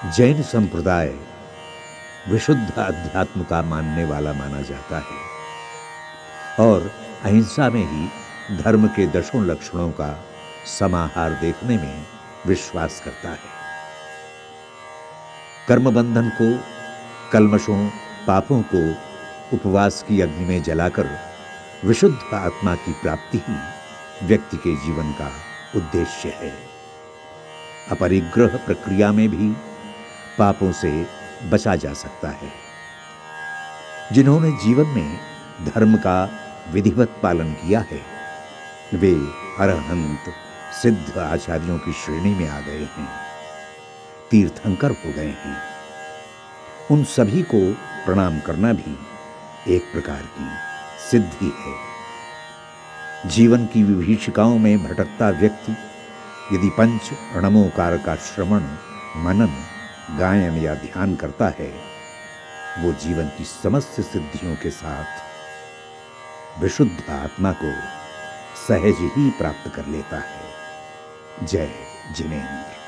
जैन संप्रदाय विशुद्ध अध्यात्म का मानने वाला माना जाता है और अहिंसा में ही धर्म के दशों लक्षणों का समाहार देखने में विश्वास करता है। कर्म बंधन को, कल्मशों, पापों को उपवास की अग्नि में जलाकर विशुद्ध आत्मा की प्राप्ति ही व्यक्ति के जीवन का उद्देश्य है। अपरिग्रह प्रक्रिया में भी पापों से बचा जा सकता है। जिन्होंने जीवन में धर्म का विधिवत पालन किया है, वे अरहंत सिद्ध आचार्यों की श्रेणी में आ गए हैं, तीर्थंकर हो गए हैं। उन सभी को प्रणाम करना भी एक प्रकार की सिद्धि है। जीवन की विभीषिकाओं में भटकता व्यक्ति यदि पंच णमोकार का श्रवण, मनन, गायन या ध्यान करता है, वो जीवन की समस्त सिद्धियों के साथ विशुद्ध आत्मा को सहज ही प्राप्त कर लेता है। जय जिनेंद्र।